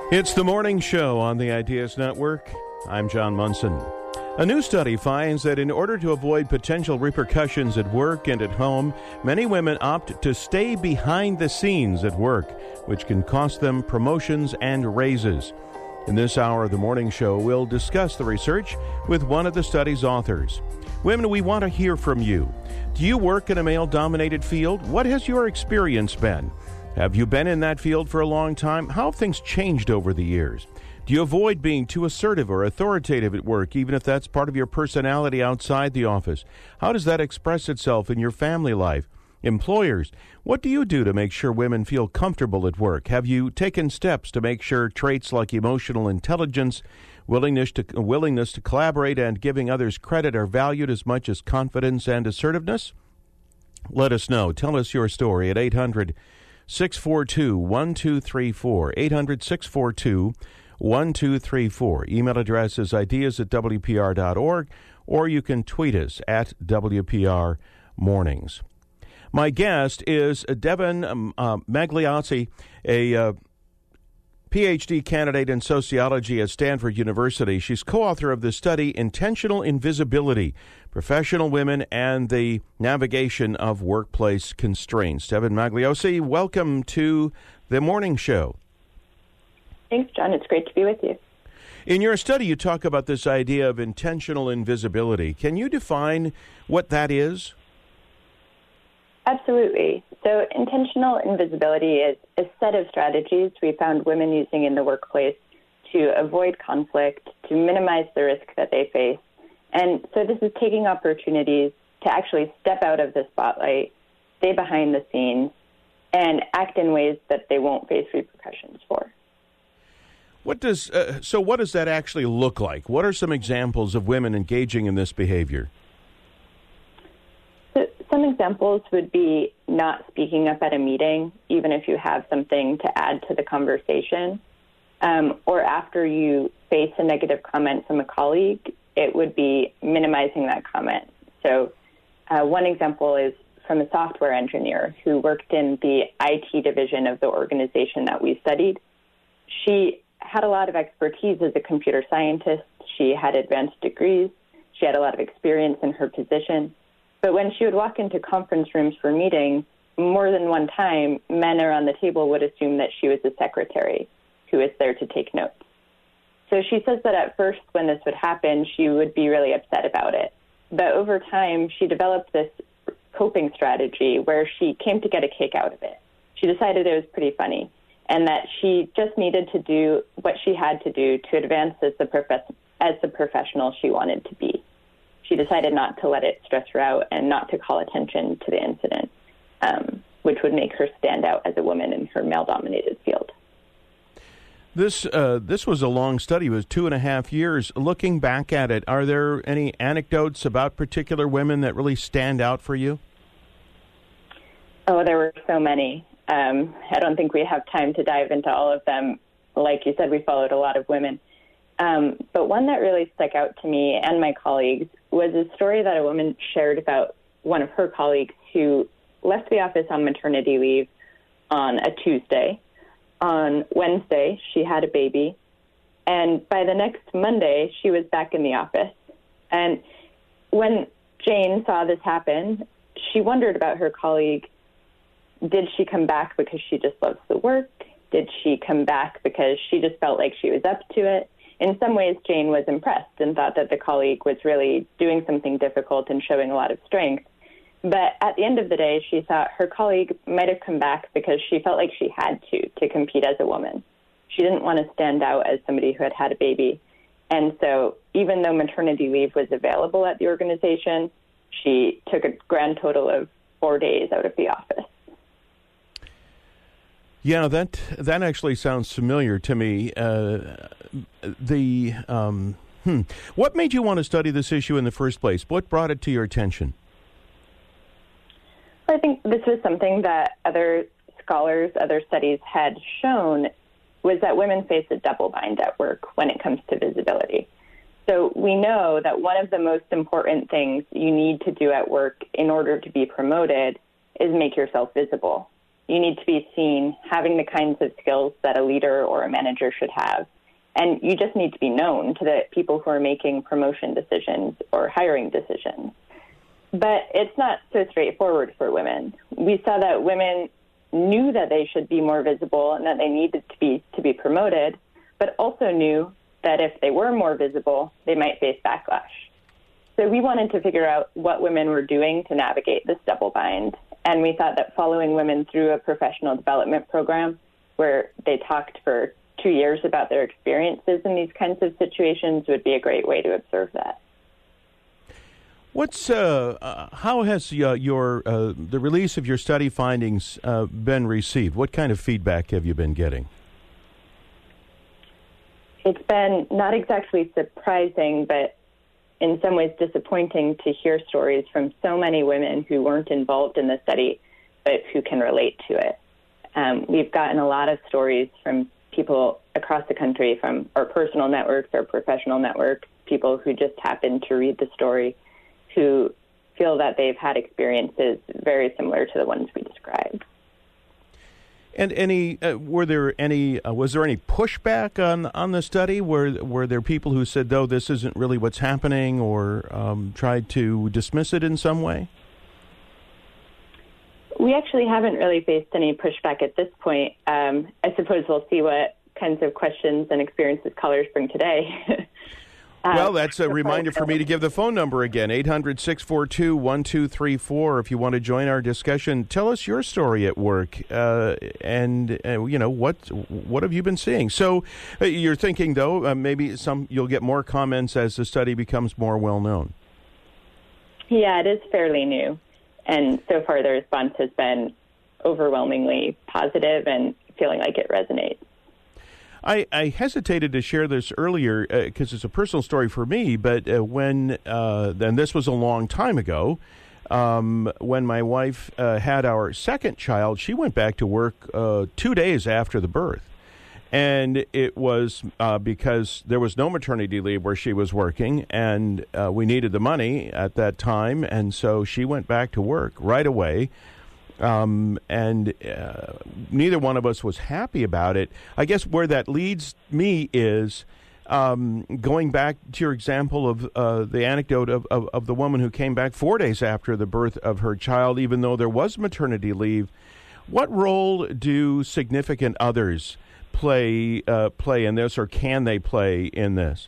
It's the morning show on the Ideas Network. I'm John Munson. A new study finds that in order to avoid potential repercussions at work and at home, many women opt to stay behind the scenes at work, which can cost them promotions and raises. In this hour of the morning show, we'll discuss the research with one of the study's authors. Women, we want to hear from you. Do you work in a male-dominated field? What has your experience been? Have you been in that field for a long time? How have things changed over the years? Do you avoid being too assertive or authoritative at work, even if that's part of your personality outside the office? How does that express itself in your family life? Employers, what do you do to make sure women feel comfortable at work? Have you taken steps to make sure traits like emotional intelligence, willingness to collaborate, and giving others credit are valued as much as confidence and assertiveness? Let us know. Tell us your story at 800-642-1234, 800-642-1234. Email address is ideas@wpr.org, or you can tweet us at WPR Mornings. My guest is Devin Magliozzi, a PhD candidate in sociology at Stanford University. She's co-author of the study Intentional Invisibility, Professional Women and the Navigation of Workplace Constraints. Devin Magliozzi, welcome to the morning show. Thanks, John. It's great to be with you. In your study, you talk about this idea of intentional invisibility. Can you define what that is? Absolutely. So intentional invisibility is a set of strategies we found women using in the workplace to avoid conflict, to minimize the risk that they face. And so this is taking opportunities to actually step out of the spotlight, stay behind the scenes, and act in ways that they won't face repercussions for. What does that actually look like? What are some examples of women engaging in this behavior? Some examples would be not speaking up at a meeting, even if you have something to add to the conversation, or after you face a negative comment from a colleague, it would be minimizing that comment. So one example is from a software engineer who worked in the IT division of the organization that we studied. She had a lot of expertise as a computer scientist. She had advanced degrees. She had a lot of experience in her position. But when she would walk into conference rooms for meetings, more than one time, men around the table would assume that she was a secretary who was there to take notes. So she says that at first when this would happen, she would be really upset about it. But over time, she developed this coping strategy where she came to get a kick out of it. She decided it was pretty funny and that she just needed to do what she had to do to advance as the professional she wanted to be. She decided not to let it stress her out and not to call attention to the incident, which would make her stand out as a woman in her male-dominated field. This was a long study. It was 2.5 years. Looking back at it, are there any anecdotes about particular women that really stand out for you? Oh, there were so many. I don't think we have time to dive into all of them. Like you said, we followed a lot of women. But one that really stuck out to me and my colleagues was a story that a woman shared about one of her colleagues who left the office on maternity leave on a Tuesday. On Wednesday, she had a baby. And by the next Monday, she was back in the office. And when Jane saw this happen, she wondered about her colleague. Did she come back because she just loves the work? Did she come back because she just felt like she was up to it? In some ways, Jane was impressed and thought that the colleague was really doing something difficult and showing a lot of strength. But at the end of the day, she thought her colleague might have come back because she felt like she had to compete as a woman. She didn't want to stand out as somebody who had had a baby. And so even though maternity leave was available at the organization, she took a grand total of 4 days out of the office. Yeah, that actually sounds familiar to me. What made you want to study this issue in the first place? What brought it to your attention? I think this was something that other scholars, other studies had shown was that women face a double bind at work when it comes to visibility. So we know that one of the most important things you need to do at work in order to be promoted is make yourself visible. You need to be seen having the kinds of skills that a leader or a manager should have. And you just need to be known to the people who are making promotion decisions or hiring decisions. But it's not so straightforward for women. We saw that women knew that they should be more visible and that they needed to be promoted, but also knew that if they were more visible, they might face backlash. So we wanted to figure out what women were doing to navigate this double bind. And we thought that following women through a professional development program where they talked for 2 years about their experiences in these kinds of situations would be a great way to observe that. How has the release of your study findings been received? What kind of feedback have you been getting? It's been not exactly surprising, but in some ways disappointing to hear stories from so many women who weren't involved in the study, but who can relate to it. We've gotten a lot of stories from people across the country, from our personal networks, our professional networks, people who just happened to read the story, who feel that they've had experiences very similar to the ones we described. And was there any pushback on the study? Were there people who said, "No, this isn't really what's happening," or tried to dismiss it in some way? We actually haven't really faced any pushback at this point. I suppose we'll see what kinds of questions and experiences callers bring today. Well, that's a reminder for me to give the phone number again, 800-642-1234. If you want to join our discussion, tell us your story at work, and what have you been seeing? So you're thinking, though, maybe you'll get more comments as the study becomes more well-known. Yeah, it is fairly new, and so far the response has been overwhelmingly positive and feeling like it resonates. I hesitated to share this earlier because it's a personal story for me, but and this was a long time ago, when my wife had our second child, she went back to work 2 days after the birth. And it was because there was no maternity leave where she was working, and we needed the money at that time, and so she went back to work right away. And neither one of us was happy about it. I guess where that leads me is going back to your example of the anecdote of the woman who came back 4 days after the birth of her child, even though there was maternity leave. What role do significant others play in this, or can they play in this?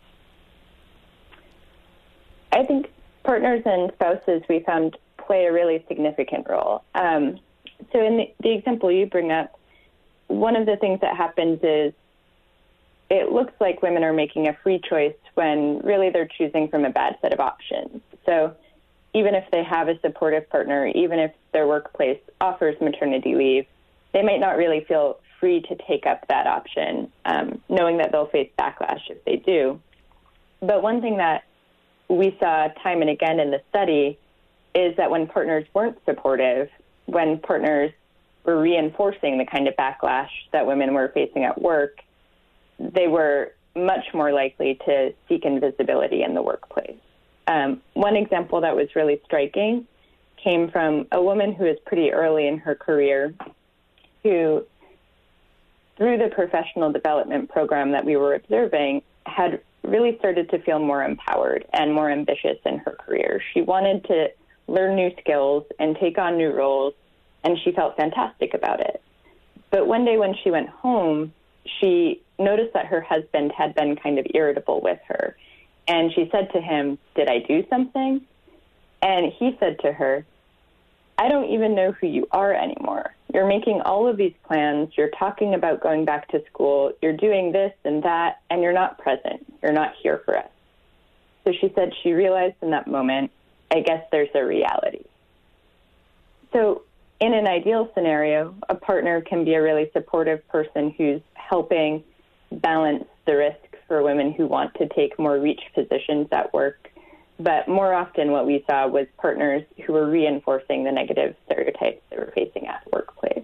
I think partners and spouses, we found, play a really significant role. So in the example you bring up, one of the things that happens is it looks like women are making a free choice when really they're choosing from a bad set of options. So even if they have a supportive partner, even if their workplace offers maternity leave, they might not really feel free to take up that option, knowing that they'll face backlash if they do. But one thing that we saw time and again in the study is that when partners weren't supportive, when partners were reinforcing the kind of backlash that women were facing at work, they were much more likely to seek invisibility in the workplace. One example that was really striking came from a woman who was pretty early in her career, who, through the professional development program that we were observing, had really started to feel more empowered and more ambitious in her career. She wanted to learn new skills and take on new roles, and she felt fantastic about it. But one day when she went home, she noticed that her husband had been kind of irritable with her. And she said to him, "Did I do something?" And he said to her, "I don't even know who you are anymore. You're making all of these plans. You're talking about going back to school. You're doing this and that, and you're not present. You're not here for us." So she said she realized in that moment, I guess there's a reality. So in an ideal scenario, a partner can be a really supportive person who's helping balance the risk for women who want to take more reach positions at work. But more often what we saw was partners who were reinforcing the negative stereotypes they were facing at the workplace.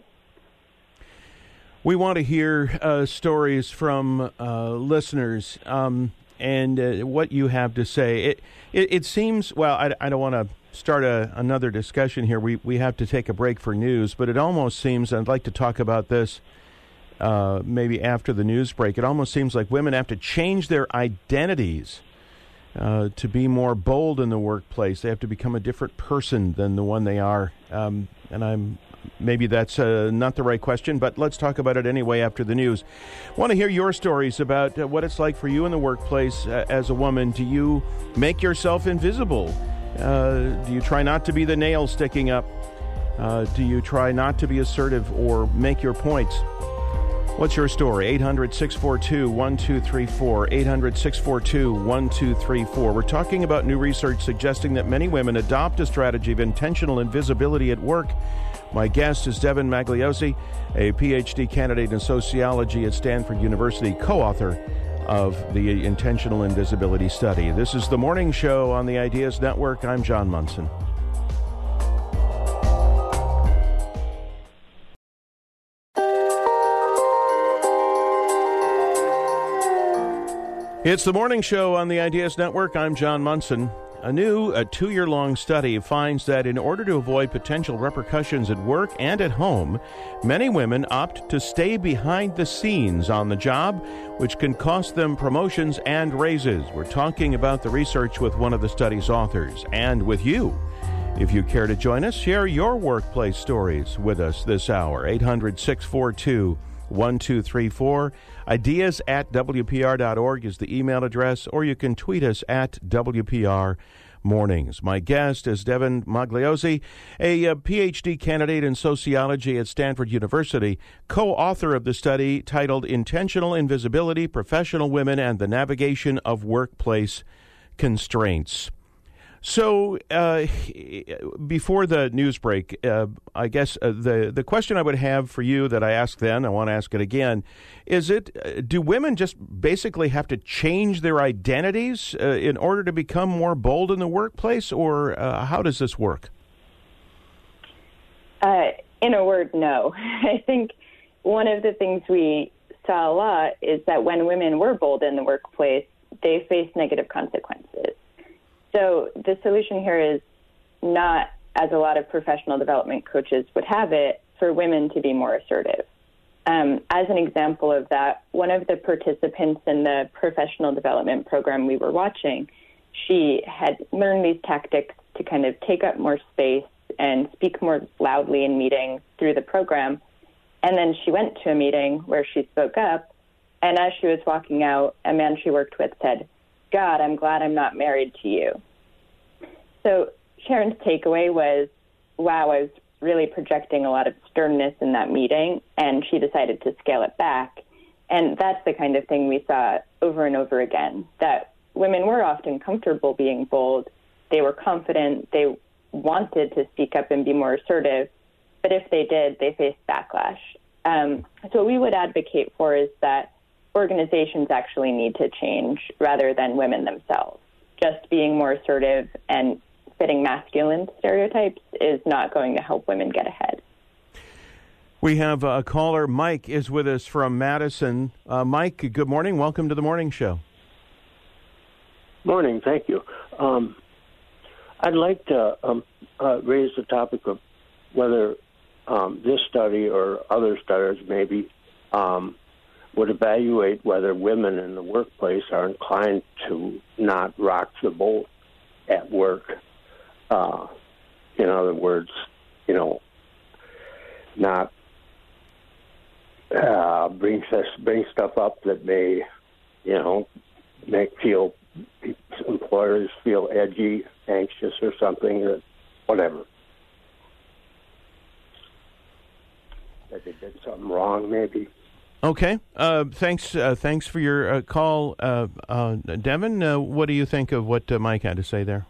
We want to hear stories from listeners. and what you have to say. It seems, well, I don't want to start another discussion here. We have to take a break for news, but it almost seems, I'd like to talk about this maybe after the news break, it almost seems like women have to change their identities to be more bold in the workplace. They have to become a different person than the one they are. Maybe that's not the right question, but let's talk about it anyway after the news. I want to hear your stories about what it's like for you in the workplace as a woman. Do you make yourself invisible? Do you try not to be the nail sticking up? Do you try not to be assertive or make your points? What's your story? 800-642-1234, 800-642-1234. We're talking about new research suggesting that many women adopt a strategy of intentional invisibility at work. My guest is Devin Magliozzi, a PhD candidate in sociology at Stanford University, co-author of the Intentional Invisibility Study. This is The Morning Show on the Ideas Network. I'm John Munson. It's The Morning Show on the Ideas Network. I'm John Munson. A new 2-year-long study finds that in order to avoid potential repercussions at work and at home, many women opt to stay behind the scenes on the job, which can cost them promotions and raises. We're talking about the research with one of the study's authors and with you. If you care to join us, share your workplace stories with us this hour. 800-642-1234. Ideas@WPR.org is the email address, or you can tweet us at WPR Mornings. My guest is Devin Magliozzi, a PhD candidate in sociology at Stanford University, co-author of the study titled Intentional Invisibility, Professional Women and the Navigation of Workplace Constraints. So before the news break, I guess the question I would have for you that I asked then, I want to ask it again, is do women just basically have to change their identities in order to become more bold in the workplace, or how does this work? In a word, no. I think one of the things we saw a lot is that when women were bold in the workplace, they faced negative consequences. So the solution here is not, as a lot of professional development coaches would have it, for women to be more assertive. As an example of that, one of the participants in the professional development program we were watching, she had learned these tactics to kind of take up more space and speak more loudly in meetings through the program. And then she went to a meeting where she spoke up, and as she was walking out, a man she worked with said, "God, I'm glad I'm not married to you." So Sharon's takeaway was, wow, I was really projecting a lot of sternness in that meeting, and she decided to scale it back. And that's the kind of thing we saw over and over again, that women were often comfortable being bold. They were confident. They wanted to speak up and be more assertive. But if they did, they faced backlash. So what we would advocate for is that organizations actually need to change rather than women themselves. Just being more assertive and fitting masculine stereotypes is not going to help women get ahead. We have a caller. Mike is with us from Madison. Mike, good morning. Welcome to the Morning Show. Morning. Thank you. I'd like to raise the topic of whether this study or other studies maybe would evaluate whether women in the workplace are inclined to not rock the boat at work. In other words, not bring stuff up that may, make employers feel edgy, anxious, or something, or whatever. That they did something wrong, maybe. Okay. Thanks for your call, Devin. What do you think of what Mike had to say there?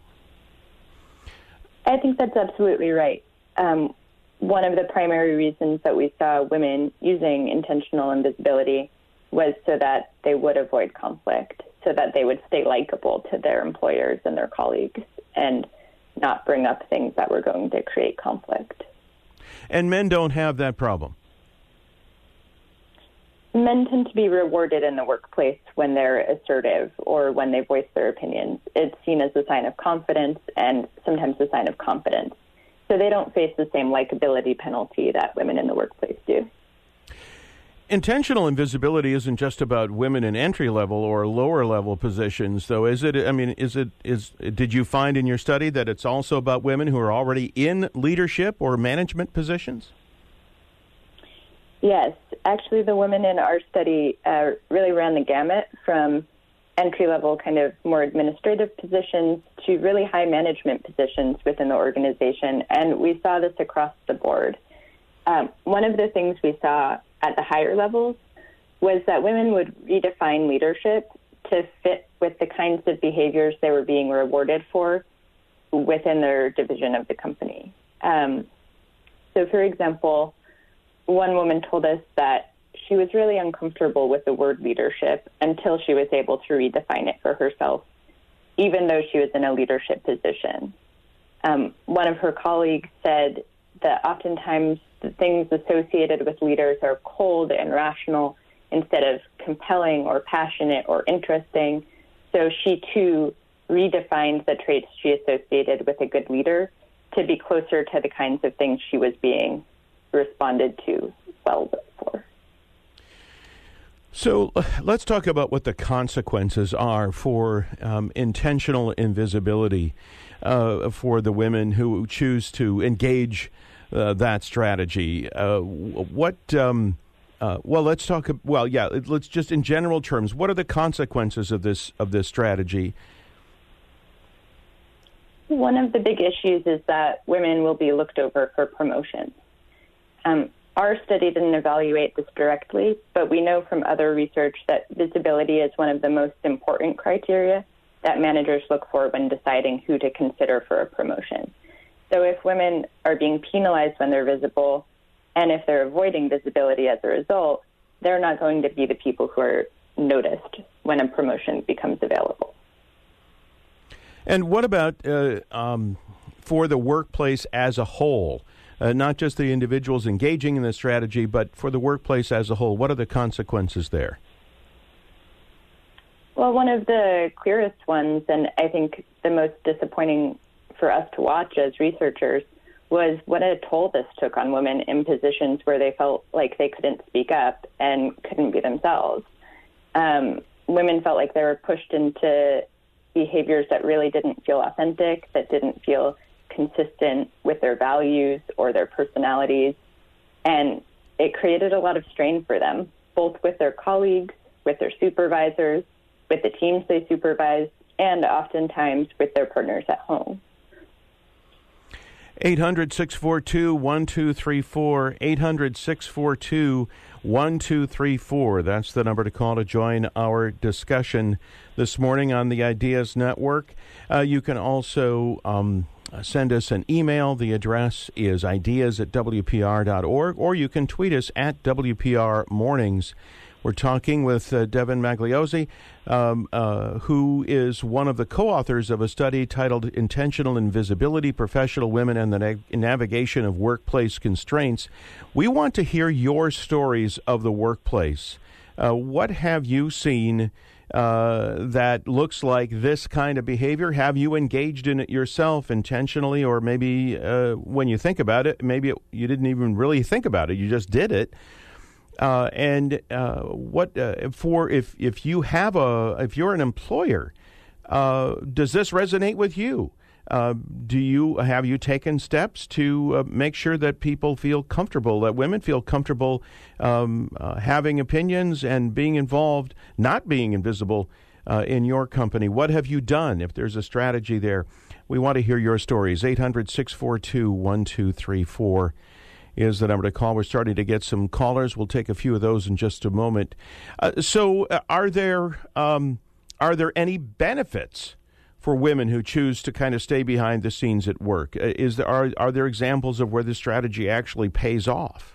I think that's absolutely right. One of the primary reasons that we saw women using intentional invisibility was so that they would avoid conflict, so that they would stay likable to their employers and their colleagues and not bring up things that were going to create conflict. And men don't have that problem. Men tend to be rewarded in the workplace when they're assertive or when they voice their opinions. It's seen as a sign of confidence and sometimes a sign of competence. So they don't face the same likability penalty that women in the workplace do. Intentional invisibility isn't just about women in entry-level or lower-level positions, though, is it? I mean, did you find in your study that it's also about women who are already in leadership or management positions? Yes. Actually, the women in our study really ran the gamut from entry-level kind of more administrative positions to really high management positions within the organization, and we saw this across the board. One of the things we saw at the higher levels was that women would redefine leadership to fit with the kinds of behaviors they were being rewarded for within their division of the company. So, for example, one woman told us that she was really uncomfortable with the word leadership until she was able to redefine it for herself, even though she was in a leadership position. One of her colleagues said that oftentimes the things associated with leaders are cold and rational instead of compelling or passionate or interesting. So she, too, redefined the traits she associated with a good leader to be closer to the kinds of things she was being responded to well for. So let's talk about what the consequences are for intentional invisibility for the women who choose to engage that strategy. Let's talk. Let's just in general terms. What are the consequences of this strategy? One of the big issues is that women will be looked over for promotions. Our study didn't evaluate this directly, but we know from other research that visibility is one of the most important criteria that managers look for when deciding who to consider for a promotion. So if women are being penalized when they're visible, and if they're avoiding visibility as a result, they're not going to be the people who are noticed when a promotion becomes available. And what about for the workplace as a whole? Not just the individuals engaging in the strategy, but for the workplace as a whole, what are the consequences there? Well, one of the clearest ones, and I think the most disappointing for us to watch as researchers, was what a toll this took on women in positions where they felt like they couldn't speak up and couldn't be themselves. Women felt like they were pushed into behaviors that really didn't feel authentic, that didn't feel consistent with their values or their personalities, and it created a lot of strain for them, both with their colleagues, with their supervisors, with the teams they supervise, and oftentimes with their partners at home. 800-642-1234, 800-642-1234. That's the number to call to join our discussion this morning on the Ideas Network. You can also send us an email. The address is ideas@wpr.org, or you can tweet us at WPR Mornings. We're talking with Devin Magliozzi, who is one of the co-authors of a study titled Intentional Invisibility, Professional Women and the Navigation of Workplace Constraints. We want to hear your stories of the workplace. What have you seen that looks like this kind of behavior? Have you engaged in it yourself intentionally, or maybe when you think about it, maybe you didn't even really think about it, you just did it? If you're an employer, does this resonate with you? Have you taken steps to make sure that people feel comfortable, that women feel comfortable having opinions and being involved, not being invisible in your company? What have you done? If there's a strategy there, we want to hear your stories. 800-642-1234 is the number to call. We're starting to get some callers. We'll take a few of those in just a moment. So are there any benefits for women who choose to kind of stay behind the scenes at work? Are there examples of where this strategy actually pays off?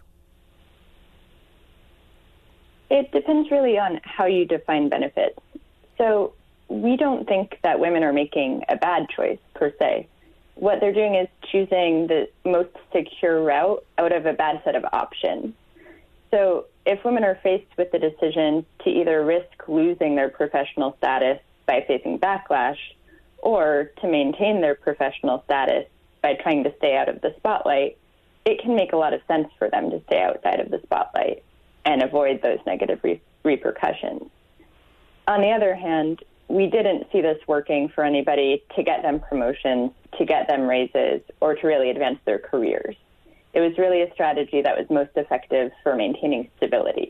It depends really on how you define benefits. So we don't think that women are making a bad choice per se. What they're doing is choosing the most secure route out of a bad set of options. So if women are faced with the decision to either risk losing their professional status by facing backlash or to maintain their professional status by trying to stay out of the spotlight, it can make a lot of sense for them to stay outside of the spotlight and avoid those negative repercussions. On the other hand, we didn't see this working for anybody to get them promotions, to get them raises, or to really advance their careers. It was really a strategy that was most effective for maintaining stability.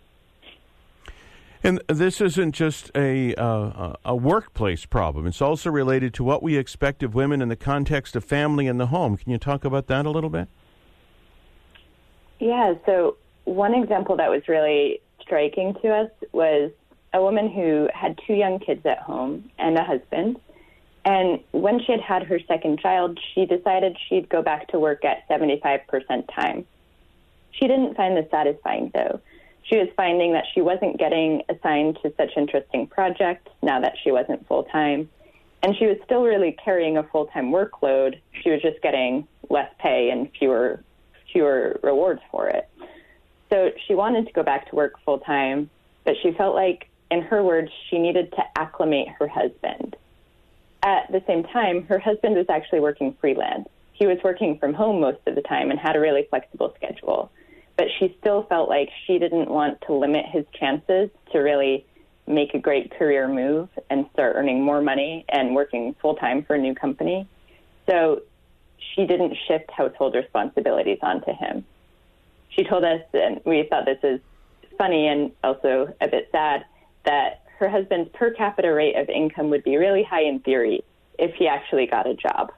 And this isn't just a workplace problem. It's also related to what we expect of women in the context of family and the home. Can you talk about that a little bit? Yeah, so one example that was really striking to us was a woman who had 2 young kids at home and a husband. And when she had her second child, she decided she'd go back to work at 75% time. She didn't find this satisfying, though. She was finding that she wasn't getting assigned to such interesting projects now that she wasn't full-time. And she was still really carrying a full-time workload. She was just getting less pay and fewer rewards for it. So she wanted to go back to work full-time, but she felt like, in her words, she needed to acclimate her husband. At the same time, her husband was actually working freelance. He was working from home most of the time and had a really flexible schedule. But she still felt like she didn't want to limit his chances to really make a great career move and start earning more money and working full-time for a new company. So she didn't shift household responsibilities onto him. She told us, and we thought this is funny and also a bit sad, that her husband's per capita rate of income would be really high in theory if he actually got a job.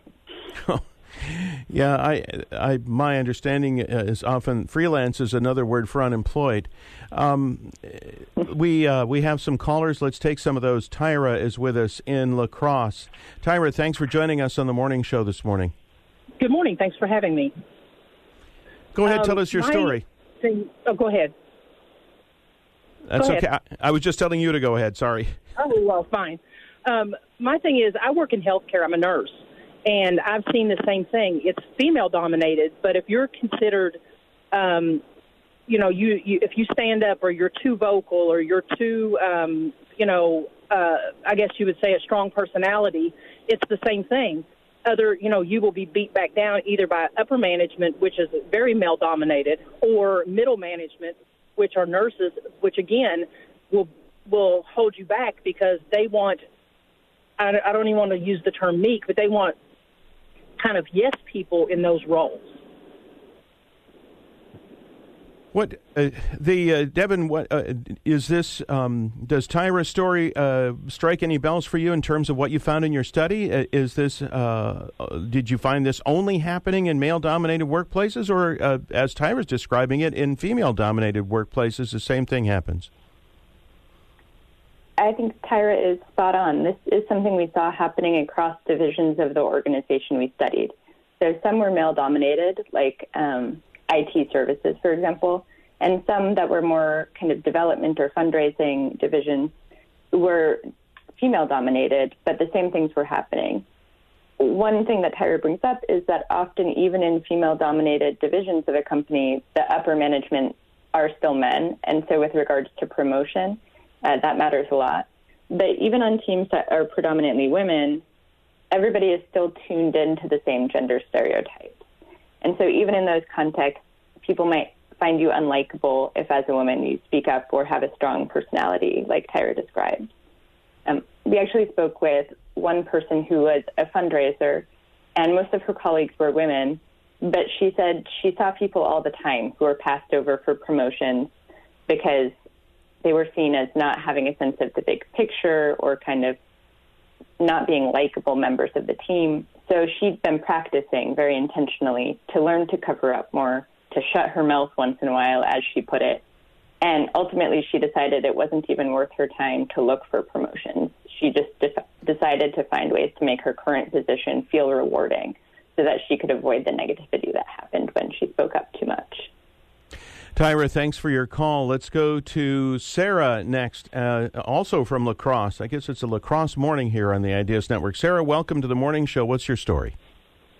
Yeah, my understanding is often freelance is another word for unemployed. We have some callers. Let's take some of those. Tyra is with us in La Crosse. Tyra, thanks for joining us on the morning show this morning. Good morning. Thanks for having me. Go ahead, tell us your story. Go ahead. That's okay. I was just telling you to go ahead. Sorry. Oh, well, fine. My thing is, I work in healthcare. I'm a nurse, and I've seen the same thing. It's female-dominated, but if you're considered, if you stand up or you're too vocal or you're too, I guess you would say a strong personality, it's the same thing. You will be beat back down either by upper management, which is very male-dominated, or middle management, which are nurses, which, again, will hold you back because they want, I don't even want to use the term meek, but they want kind of yes people in those roles. What Devin? What is this? Does Tyra's story strike any bells for you in terms of what you found in your study? Is this? Did you find this only happening in male-dominated workplaces, or as Tyra's describing it, in female-dominated workplaces, the same thing happens? I think Tyra is spot on. This is something we saw happening across divisions of the organization we studied. So some were male-dominated, like IT services, for example, and some that were more kind of development or fundraising divisions were female-dominated, but the same things were happening. One thing that Tyra brings up is that often, even in female-dominated divisions of a company, the upper management are still men, and so with regards to promotion, that matters a lot. But even on teams that are predominantly women, everybody is still tuned into the same gender stereotypes. And so even in those contexts, people might find you unlikable if, as a woman, you speak up or have a strong personality, like Tyra described. We actually spoke with one person who was a fundraiser, and most of her colleagues were women, but she said she saw people all the time who were passed over for promotions because they were seen as not having a sense of the big picture or kind of not being likable members of the team. So she'd been practicing very intentionally to learn to cover up more, to shut her mouth once in a while, as she put it. And ultimately, she decided it wasn't even worth her time to look for promotions. She just decided to find ways to make her current position feel rewarding so that she could avoid the negativity that happened when she spoke up too much. Tyra, thanks for your call. Let's go to Sarah next, also from La Crosse. I guess it's a La Crosse morning here on the Ideas Network. Sarah, welcome to the morning show. What's your story?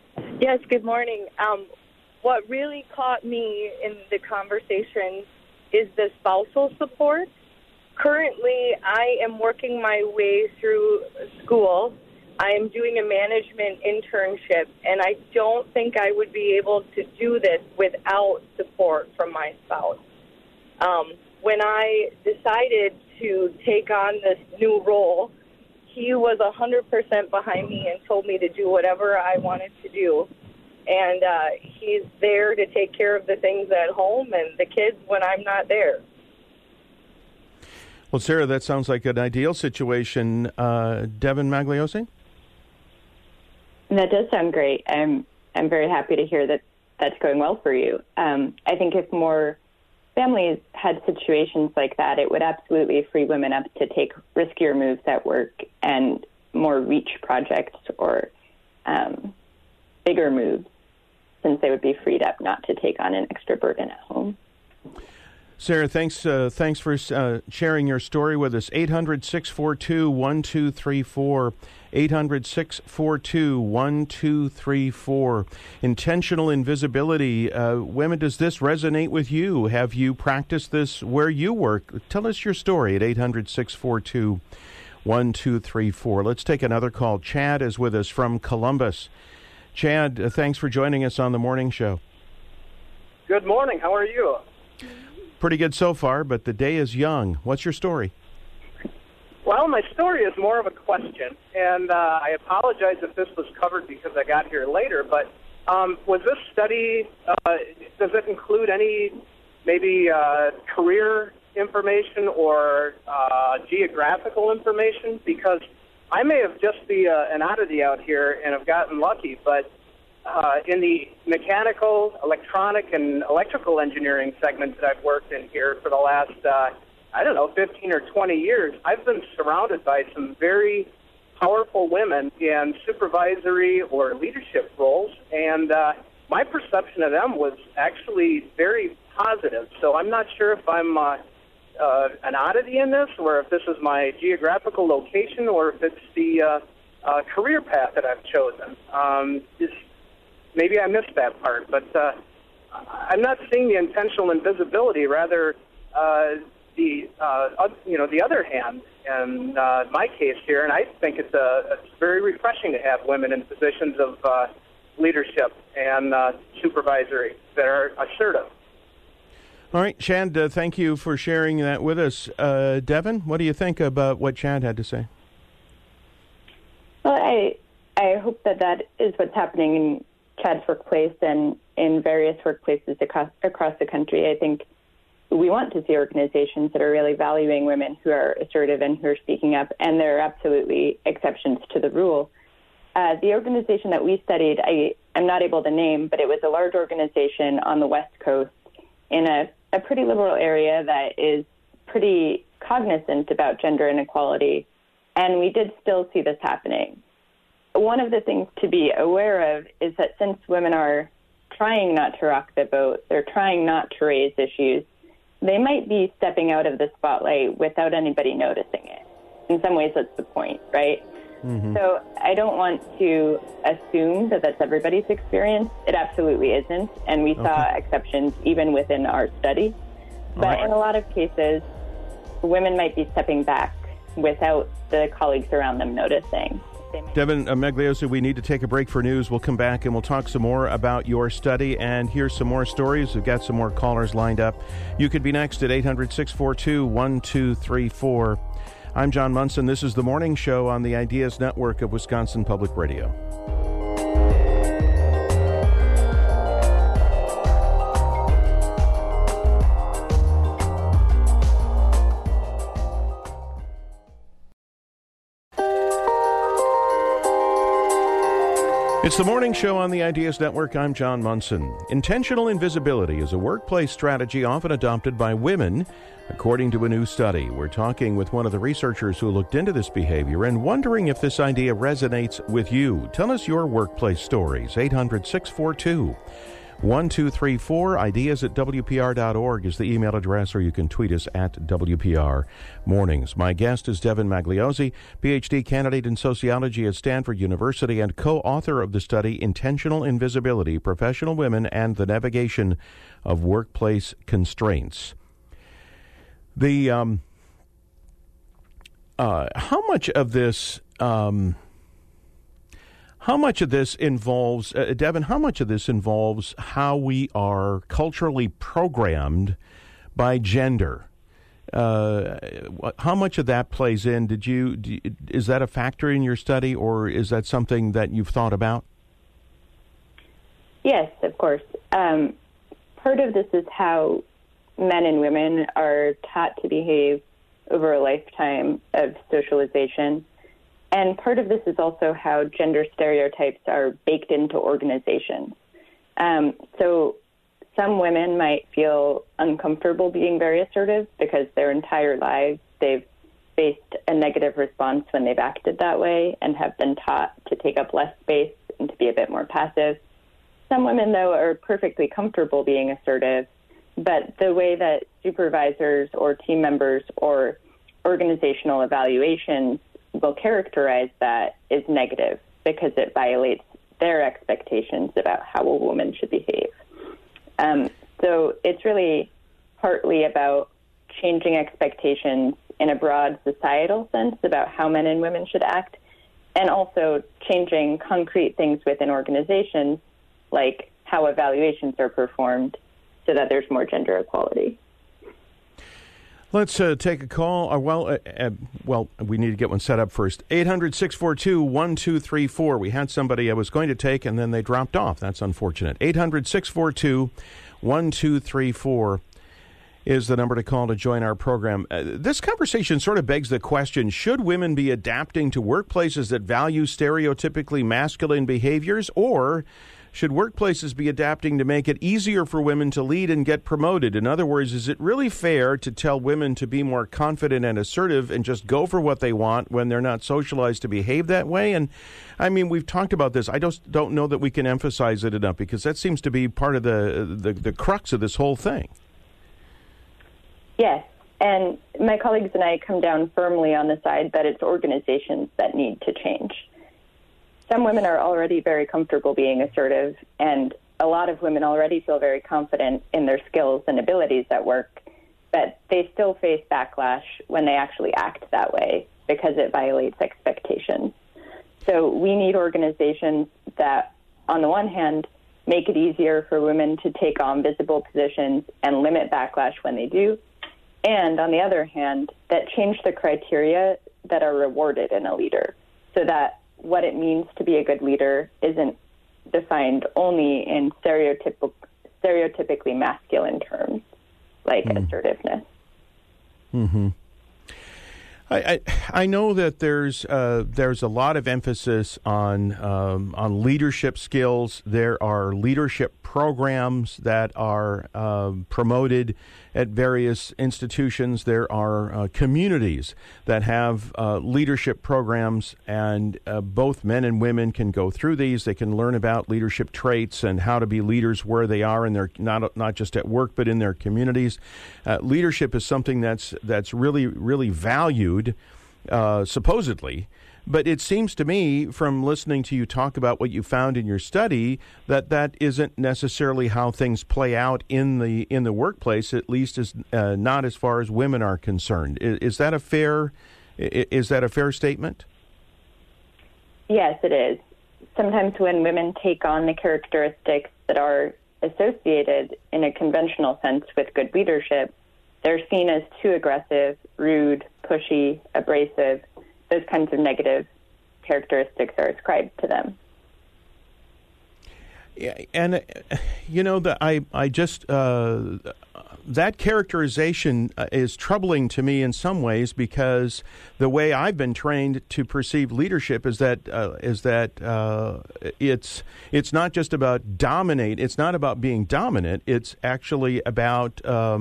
Yes, good morning. What really caught me in the conversation is the spousal support. Currently, I am working my way through school. I am doing a management internship, and I don't think I would be able to do this without support from my spouse. When I decided to take on this new role, he was 100% behind me and told me to do whatever I wanted to do. And he's there to take care of the things at home and the kids when I'm not there. Well, Sarah, that sounds like an ideal situation. Devin Magliosi? That does sound great. I'm very happy to hear that that's going well for you. I think if more families had situations like that, it would absolutely free women up to take riskier moves at work and more reach projects or bigger moves, since they would be freed up not to take on an extra burden at home. Sarah, thanks for sharing your story with us. 800-642-1234. 800-642-1234. Intentional invisibility. Women, does this resonate with you? Have you practiced this where you work? Tell us your story at 800-642-1234. Let's take another call. Chad is with us from Columbus. Chad, thanks for joining us on the morning show. Good morning. How are you? Pretty good so far, but the day is young. What's your story? Well, my story is more of a question, and I apologize if this was covered because I got here later, but was this study, does it include any maybe career information or geographical information? Because I may have just be an oddity out here and have gotten lucky, but in the mechanical, electronic, and electrical engineering segments that I've worked in here for the last, 15 or 20 years, I've been surrounded by some very powerful women in supervisory or leadership roles, and my perception of them was actually very positive. So I'm not sure if I'm an oddity in this, or if this is my geographical location, or if it's the career path that I've chosen. Maybe I missed that part, but I'm not seeing the intentional invisibility. Rather, the other hand in my case here, and I think it's very refreshing to have women in positions of leadership and supervisory that are assertive. All right, Chad, thank you for sharing that with us. Devin, what do you think about what Chad had to say? Well, I hope that is what's happening in Chad's workplace and in various workplaces across the country. I think we want to see organizations that are really valuing women who are assertive and who are speaking up, and there are absolutely exceptions to the rule. The organization that we studied, I'm not able to name, but it was a large organization on the West Coast in a pretty liberal area that is pretty cognizant about gender inequality, and we did still see this happening. One of the things to be aware of is that since women are trying not to rock the boat, they're trying not to raise issues, they might be stepping out of the spotlight without anybody noticing it. In some ways, that's the point, right? Mm-hmm. So I don't want to assume that that's everybody's experience. It absolutely isn't, and we saw exceptions even within our study. But in a lot of cases, women might be stepping back without the colleagues around them noticing. Devin Magliosi, we need to take a break for news. We'll come back and we'll talk some more about your study and hear some more stories. We've got some more callers lined up. You could be next at 800-642-1234. I'm John Munson. This is The Morning Show on the Ideas Network of Wisconsin Public Radio. It's The Morning Show on the Ideas Network. I'm John Munson. Intentional invisibility is a workplace strategy often adopted by women, according to a new study. We're talking with one of the researchers who looked into this behavior and wondering if this idea resonates with you. Tell us your workplace stories. 800-642-1234. Ideas@WPR.org is the email address, or you can tweet us at WPR Mornings. My guest is Devin Magliosi, PhD candidate in sociology at Stanford University and co-author of the study Intentional Invisibility, Professional Women and the Navigation of Workplace Constraints. How much of this involves, Devin, how much of this involves how we are culturally programmed by gender? How much of that plays in? Is that a factor in your study, or is that something that you've thought about? Yes, of course. Part of this is how men and women are taught to behave over a lifetime of socialization. And part of this is also how gender stereotypes are baked into organizations. So some women might feel uncomfortable being very assertive because their entire lives they've faced a negative response when they've acted that way and have been taught to take up less space and to be a bit more passive. Some women, though, are perfectly comfortable being assertive, but the way that supervisors or team members or organizational evaluations will characterize that is negative because it violates their expectations about how a woman should behave. So it's really partly about changing expectations in a broad societal sense about how men and women should act, and also changing concrete things within organizations like how evaluations are performed so that there's more gender equality. Let's take a call. Well, we need to get one set up first. 800-642-1234. We had somebody I was going to take, and then they dropped off. That's unfortunate. 800-642-1234 is the number to call to join our program. This conversation sort of begs the question, should women be adapting to workplaces that value stereotypically masculine behaviors, or should workplaces be adapting to make it easier for women to lead and get promoted? In other words, is it really fair to tell women to be more confident and assertive and just go for what they want when they're not socialized to behave that way? And I mean, we've talked about this. I just don't know that we can emphasize it enough because that seems to be part of the crux of this whole thing. Yes, and my colleagues and I come down firmly on the side that it's organizations that need to change. Some women are already very comfortable being assertive, and a lot of women already feel very confident in their skills and abilities at work, but they still face backlash when they actually act that way because it violates expectations. So we need organizations that, on the one hand, make it easier for women to take on visible positions and limit backlash when they do, and on the other hand, that change the criteria that are rewarded in a leader so that what it means to be a good leader isn't defined only in stereotypically masculine terms, like assertiveness. Mm-hmm. I know that there's a lot of emphasis on leadership skills. There are leadership programs that are promoted at various institutions. There are communities that have leadership programs, and both men and women can go through these. They can learn about leadership traits and how to be leaders where they are, and they're not just at work but in their communities. Leadership is something that's really, really valued, supposedly. But it seems to me, from listening to you talk about what you found in your study, that isn't necessarily how things play out in the workplace, at least not as far as women are concerned. Is that a fair statement? Yes, it is. Sometimes when women take on the characteristics that are associated in a conventional sense with good leadership, they're seen as too aggressive, rude, pushy, abrasive. Those kinds of negative characteristics are ascribed to them. Yeah, and that characterization is troubling to me in some ways, because the way I've been trained to perceive leadership is that it's not just about dominate. It's not about being dominant. It's actually about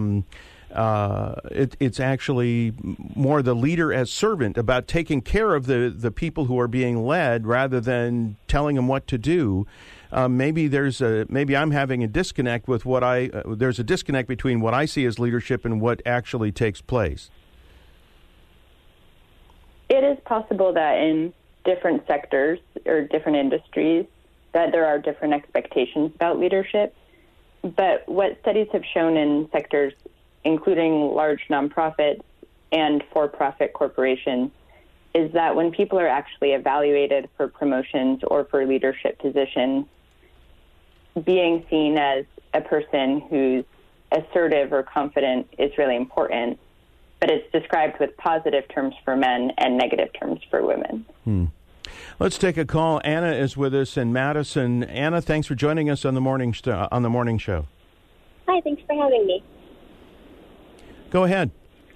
it's actually more the leader as servant, about taking care of the people who are being led rather than telling them what to do. Maybe I'm having a disconnect with there's a disconnect between what I see as leadership and what actually takes place. It is possible that in different sectors or different industries that there are different expectations about leadership. But what studies have shown in sectors including large nonprofits and for-profit corporations, is that when people are actually evaluated for promotions or for leadership positions, being seen as a person who's assertive or confident is really important, but it's described with positive terms for men and negative terms for women. Let's take a call. Anna is with us in Madison. Anna, thanks for joining us on the morning show. Hi, thanks for having me. Go ahead.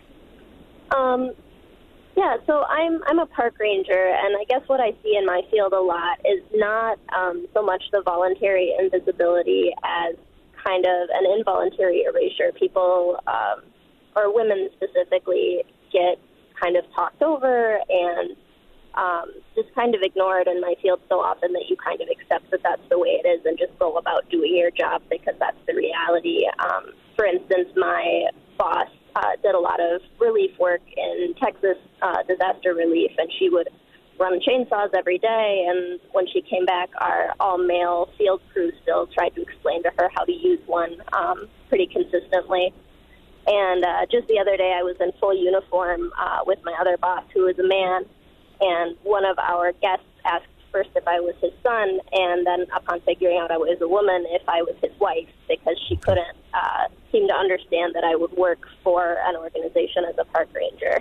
Yeah, so I'm a park ranger, and I guess what I see in my field a lot is not so much the voluntary invisibility as kind of an involuntary erasure. People, or women specifically, get kind of talked over and just kind of ignored in my field so often that you kind of accept that that's the way it is and just go about doing your job because that's the reality. For instance, my boss did a lot of relief work in Texas, disaster relief, and she would run chainsaws every day. And when she came back, our all-male field crew still tried to explain to her how to use one pretty consistently. And just the other day, I was in full uniform with my other boss, who was a man, and one of our guests asked first if I was his son, and then upon figuring out I was a woman, if I was his wife, because she couldn't seem to understand that I would work for an organization as a park ranger.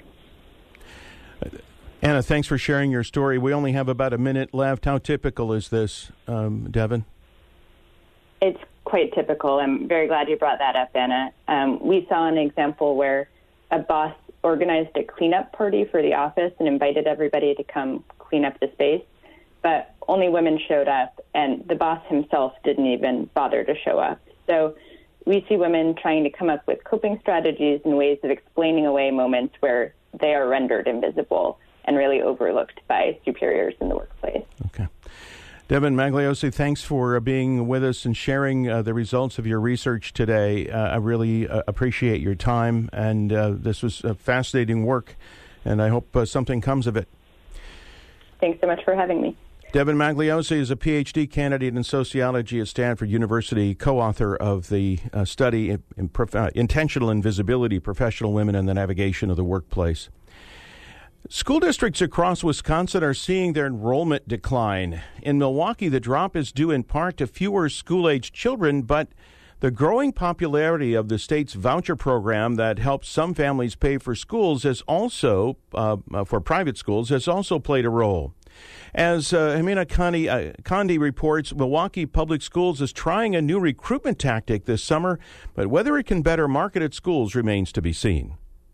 Anna, thanks for sharing your story. We only have about a minute left. How typical is this, Devin? It's quite typical. I'm very glad you brought that up, Anna. We saw an example where a boss organized a cleanup party for the office and invited everybody to come clean up the space, but only women showed up, and the boss himself didn't even bother to show up. So we see women trying to come up with coping strategies and ways of explaining away moments where they are rendered invisible and really overlooked by superiors in the workplace. Okay. Devin Magliosi, thanks for being with us and sharing the results of your research today. I really appreciate your time, and this was fascinating work, and I hope something comes of it. Thanks so much for having me. Devin Magliosi is a PhD candidate in sociology at Stanford University, co-author of the study Intentional Invisibility, Professional Women and the Navigation of the Workplace. School districts across Wisconsin are seeing their enrollment decline. In Milwaukee, the drop is due in part to fewer school-aged children, but the growing popularity of the state's voucher program that helps some families pay for schools has also, for private schools, has also played a role. As Hamina Kandi reports, Milwaukee Public Schools is trying a new recruitment tactic this summer, but whether it can better market its schools remains to be seen.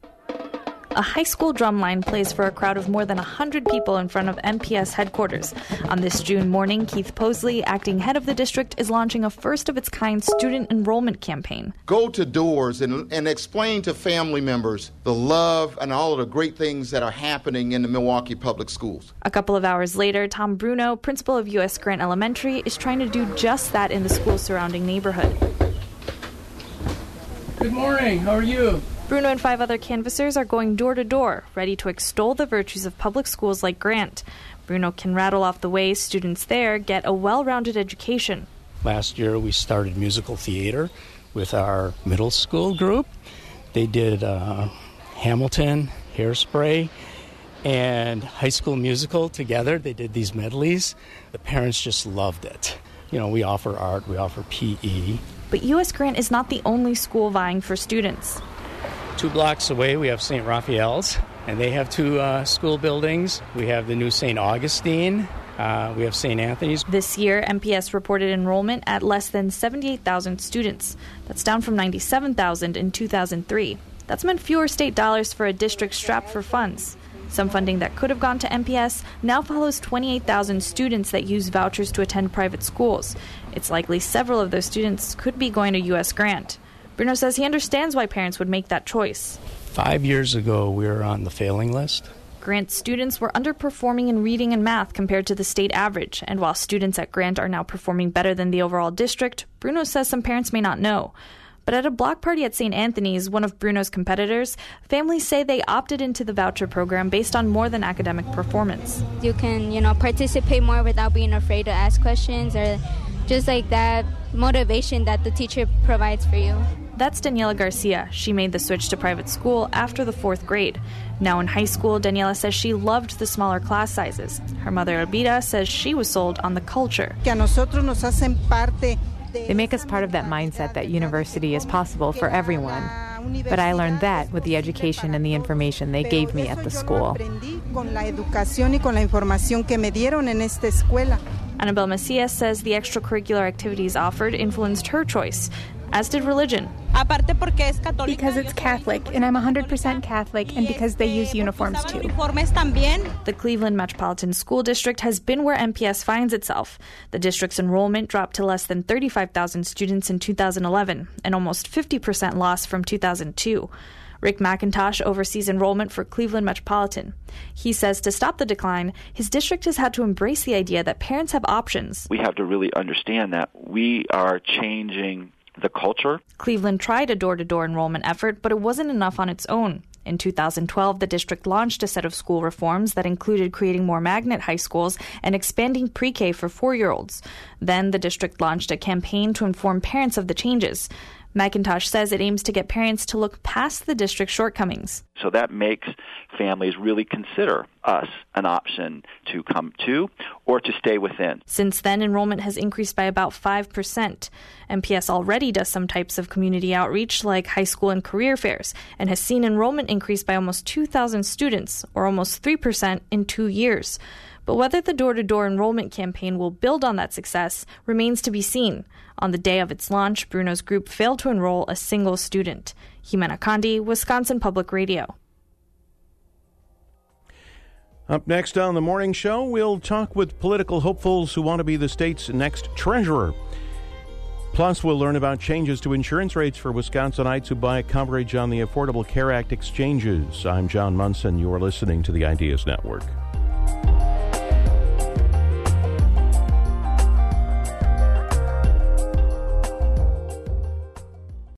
A high school drumline plays for a crowd of more than 100 people in front of MPS headquarters. On this June morning, Keith Posley, acting head of the district, is launching a first-of-its-kind student enrollment campaign. Go to doors and explain to family members the love and all of the great things that are happening in the Milwaukee Public Schools. A couple of hours later, Tom Bruno, principal of U.S. Grant Elementary, is trying to do just that in the school's surrounding neighborhood. Good morning. How are you? Bruno and 5 other canvassers are going door to door, ready to extol the virtues of public schools like Grant. Bruno can rattle off the ways students there get a well-rounded education. Last year we started musical theater with our middle school group. They did Hamilton, Hairspray, and High School Musical together. They did these medleys. The parents just loved it. You know, we offer art, we offer PE. But U.S. Grant is not the only school vying for students. 2 blocks away, we have St. Raphael's, and they have 2 school buildings. We have the new St. Augustine. We have St. Anthony's. This year, MPS reported enrollment at less than 78,000 students. That's down from 97,000 in 2003. That's meant fewer state dollars for a district strapped for funds. Some funding that could have gone to MPS now follows 28,000 students that use vouchers to attend private schools. It's likely several of those students could be going to U.S. Grant. Bruno says he understands why parents would make that choice. 5 years ago, we were on the failing list. Grant students were underperforming in reading and math compared to the state average, and while students at Grant are now performing better than the overall district, Bruno says some parents may not know. But at a block party at St. Anthony's, one of Bruno's competitors, families say they opted into the voucher program based on more than academic performance. You can, participate more without being afraid to ask questions, or just like that motivation that the teacher provides for you. That's Daniela Garcia. She made the switch to private school after the 4th grade. Now in high school, Daniela says she loved the smaller class sizes. Her mother, Elvira, says she was sold on the culture. They make us part of that mindset that university is possible for everyone. But I learned that with the education and the information they gave me at the school. Annabelle Macias says the extracurricular activities offered influenced her choice, as did religion. Because it's Catholic, and I'm 100% Catholic, and because they use uniforms too. The Cleveland Metropolitan School District has been where MPS finds itself. The district's enrollment dropped to less than 35,000 students in 2011, an almost 50% loss from 2002. Rick McIntosh oversees enrollment for Cleveland Metropolitan. He says to stop the decline, his district has had to embrace the idea that parents have options. We have to really understand that we are changing the culture. Cleveland tried a door-to-door enrollment effort, but it wasn't enough on its own. In 2012, the district launched a set of school reforms that included creating more magnet high schools and expanding pre-K for 4-year-olds. Then the district launched a campaign to inform parents of the changes. McIntosh says it aims to get parents to look past the district's shortcomings. So that makes families really consider us an option to come to or to stay within. Since then, enrollment has increased by about 5%. MPS already does some types of community outreach like high school and career fairs and has seen enrollment increase by almost 2,000 students, or almost 3% in 2 years. But whether the door-to-door enrollment campaign will build on that success remains to be seen. On the day of its launch, Bruno's group failed to enroll a single student. Jimena Condi, Wisconsin Public Radio. Up next on the morning show, we'll talk with political hopefuls who want to be the state's next treasurer. Plus, we'll learn about changes to insurance rates for Wisconsinites who buy coverage on the Affordable Care Act exchanges. I'm John Munson. You are listening to the Ideas Network.